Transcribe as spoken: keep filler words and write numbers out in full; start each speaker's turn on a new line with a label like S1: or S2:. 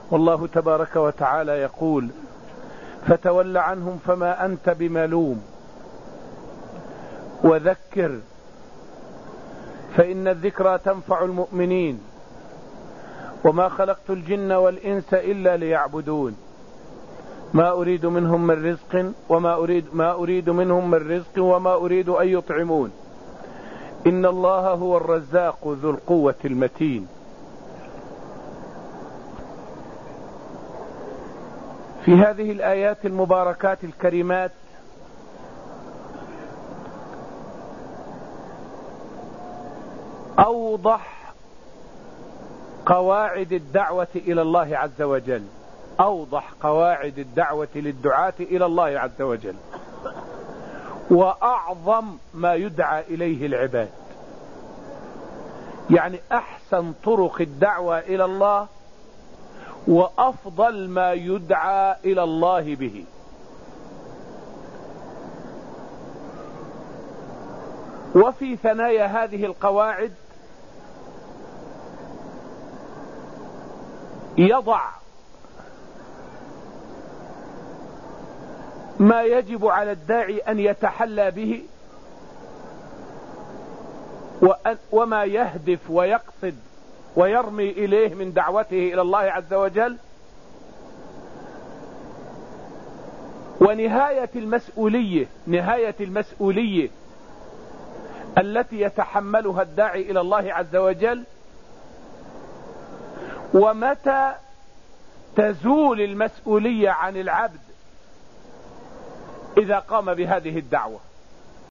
S1: والله تبارك وتعالى يقول: فتول عنهم فما أنت بملوم وذكر فإن الذكرى تنفع المؤمنين وما خلقت الجن والإنس إلا ليعبدون ما أريد منهم من رزق وما أريد ما أريد منهم من رزق وما أريد أن يطعمون إن الله هو الرزاق ذو القوة المتين. في هذه الآيات المباركات الكريمات أوضح قواعد الدعوة إلى الله عز وجل، أوضح قواعد الدعوة للدعاة إلى الله عز وجل، وأعظم ما يدعى إليه العباد، يعني أحسن طرق الدعوة إلى الله وأفضل ما يدعى إلى الله به. وفي ثنايا هذه القواعد يضع ما يجب على الداعي أن يتحلى به وما يهدف ويقصد ويرمي إليه من دعوته إلى الله عز وجل، ونهاية المسؤولية نهاية المسؤولية التي يتحملها الداعي إلى الله عز وجل، ومتى تزول المسؤولية عن العبد إذا قام بهذه الدعوة.